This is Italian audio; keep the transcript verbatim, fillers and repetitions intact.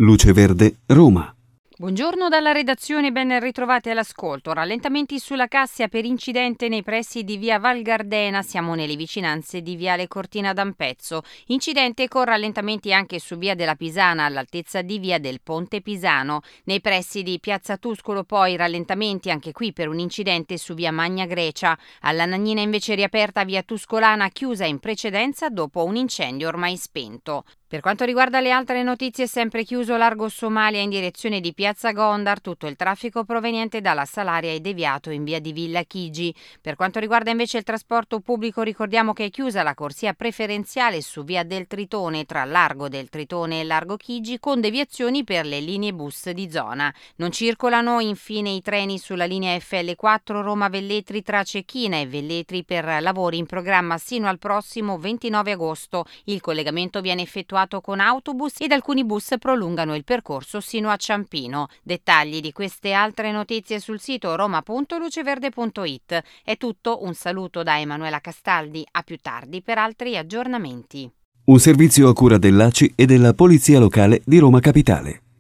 Luce Verde, Roma. Buongiorno dalla redazione, ben ritrovati all'ascolto. Rallentamenti sulla Cassia per incidente nei pressi di via Val Gardena, siamo nelle vicinanze di viale Cortina d'Ampezzo. Incidente con rallentamenti anche su via della Pisana all'altezza di via del Ponte Pisano. Nei pressi di piazza Tuscolo poi rallentamenti anche qui per un incidente su via Magna Grecia. Alla Nannina invece riaperta via Tuscolana, chiusa in precedenza dopo un incendio ormai spento. Per quanto riguarda le altre notizie, sempre chiuso largo Somalia in direzione di Piazza Gondar, tutto il traffico proveniente dalla Salaria è deviato in via di Villa Chigi. Per quanto riguarda invece il trasporto pubblico, ricordiamo che è chiusa la corsia preferenziale su via del Tritone tra Largo del Tritone e Largo Chigi con deviazioni per le linee bus di zona. Non circolano infine i treni sulla linea F L quattro Roma-Velletri tra Cecchina e Velletri per lavori in programma sino al prossimo ventinove agosto. Il collegamento viene effettuato con autobus ed alcuni bus prolungano il percorso sino a Ciampino. Dettagli di queste altre notizie sul sito roma punto luceverde punto it. È tutto, un saluto da Emanuela Castaldi, a più tardi per altri aggiornamenti. Un servizio a cura dell'A C I e della Polizia Locale di Roma Capitale.